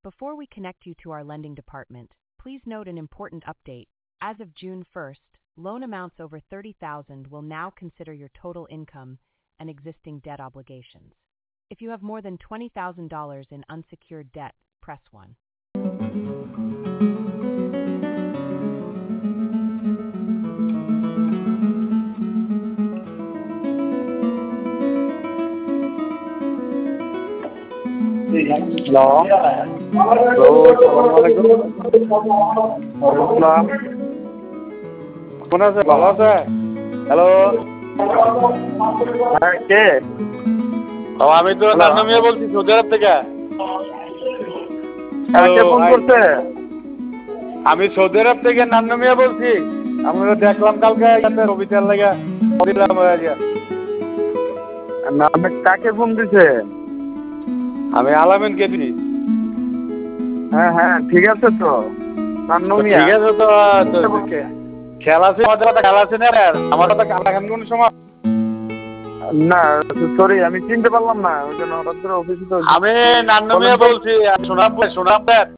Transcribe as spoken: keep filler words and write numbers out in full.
Before we connect you to our lending department, please note an important update. As of June first, loan amounts over thirty thousand dollars will now consider your total income and existing debt obligations. If you have more than twenty thousand dollars in unsecured debt, press one. Hello hello আসসালামু আলাইকুম ওয়ালাইকুম কেমন আছে ভালো আছে hello হ্যাঁ কে ও আমি তো নান্নু মিয়া বলছি সৌদি আরব থেকে কে ফোন করছে আমি সৌদি আরব থেকে নান্নু মিয়া বলছি আমরা দেখলাম কালকে এখানে রবিচার লাগা দিলাম না আমি কাকে ফোন দিছে আমি আলামিন কে দিই হ্যাঁ হ্যাঁ ঠিক আছে তো নান্নু মিয়া ঠিক আছে তো খেলা আছে আমাদের কথা খেলা আছে না আমার কথা কালাখান কোন সময় না সরি আমি চিনতে পারলাম না ওই জন্য হঠাৎ করে অফিসে তো আমি নান্নু মিয়া বলছি শোনাব শোনাব